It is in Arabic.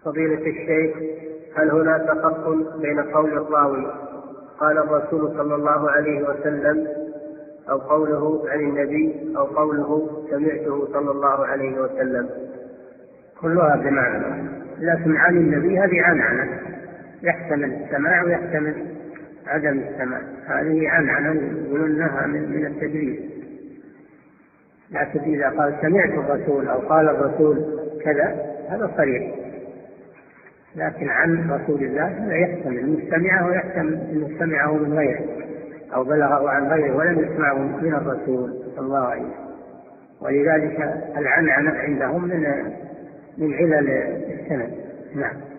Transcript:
فضيلة الشيخ، هل هناك فرق بين قول الراوي قال الرسول صلى الله عليه وسلم، أو قوله عن النبي، أو قوله سمعته صلى الله عليه وسلم؟ كلها بمعنى، لكن عن النبي هذه عنعنة، يحتمل السماع ويحتمل عدم السماع، هذه عنعنة يقولونها من التدريس. لكن إذا قال سمعت الرسول أو قال الرسول كذا هذا صريح، لكن عن رسول الله هذا يحتمل أن سمعه ويحتمل أن سمعه من غيره أو بلغه عن غيره ولم يسمعه من الرسول صلى الله عليه وسلم. ولذلك العنعنة عندهم من علل السند. نعم.